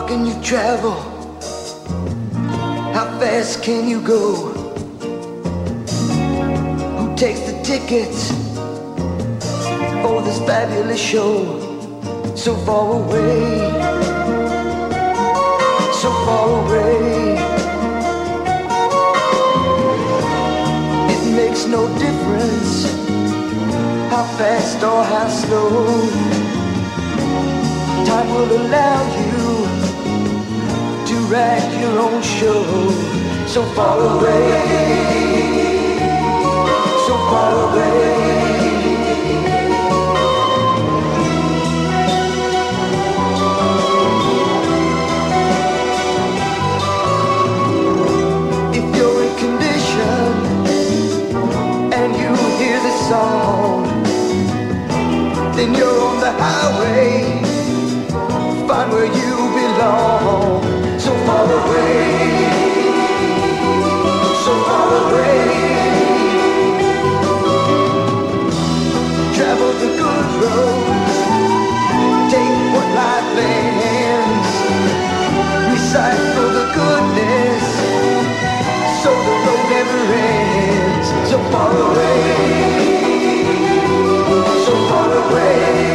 can you travel? How fast can you go? Who takes the tickets for this fabulous show? So far away, so far away. It makes no difference how fast or how slow. Time will allow you to write your own show. So far away, so far away. If you're in condition and you hear the song, then you're on the highway. Find where you belong. So far away, so far away. Travel the good roads, take what life lends, recycle the goodness, so the road never ends. So far away, so far away.